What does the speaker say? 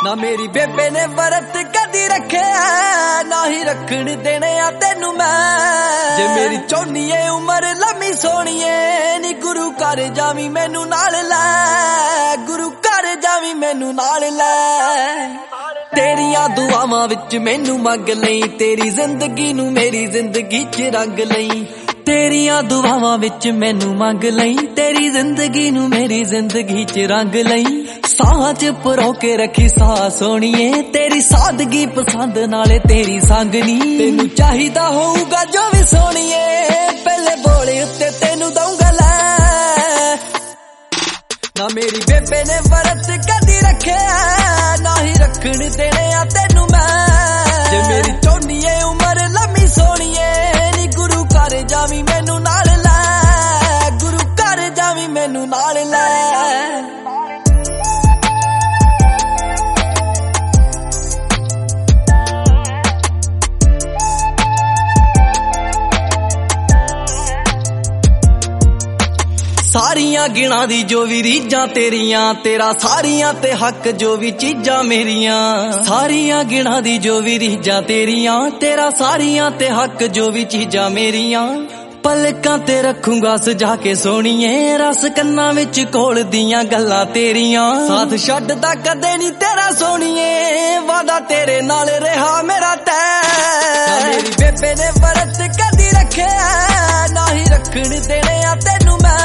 ना मेरी बेबे ने वरत कदी रखे ना ही रखण देने आ तेनू मैं जे मेरी चौनीए उम्र लम्मी सोहणीए नी गुरु घर जावी मैनू नाल लै गुरु घर जावी मैनू नाल लै तेरियां दुआवां विच मैनू मंग लई तेरी जिंदगी नू मेरी जिंदगी च रंग लई तेरियां दुआवां विच मैनू मंग लई तेरी जिंदगी नू मेरी जिंदगी च रंग लई साह च परो के रखी साह सोहणीए तेरी सादगी पसंद नाले तेरी संगनी तेनू चाहिदा होऊगा जो भी सोहणीए पहले बोले उत्ते तेनू दूंगा लै ना मेरी बेबे ने वरत कदी रखे ना ही रखण देने आ तेनू मैं जे मेरी चौनीए उम्र लम्मी सोहणीए नी गुरु घर जावी मैनू नाल लै गुरु घर जावी मैनू नाल लै सारियां गिणा दी जो भी रीजां तेरियां तेरा सारियां ते हक जो भी चीजां मेरियां सारियां गिणा दी जो भी रीजां तेरियां तेरा सारियां ते हक जो भी चीजां मेरियां पलकां ते रखूंगा सजा के सोहणीए रस कन्नां विच कोल दियां गल्लां तेरियां साथ छड्डदा कदे नी तेरा सोहणीए वादा तेरे नाल रहा मेरा तैऽ मेरी बेबे ने वरत कदी रखे ना ही रखण देने आ तेनू मैं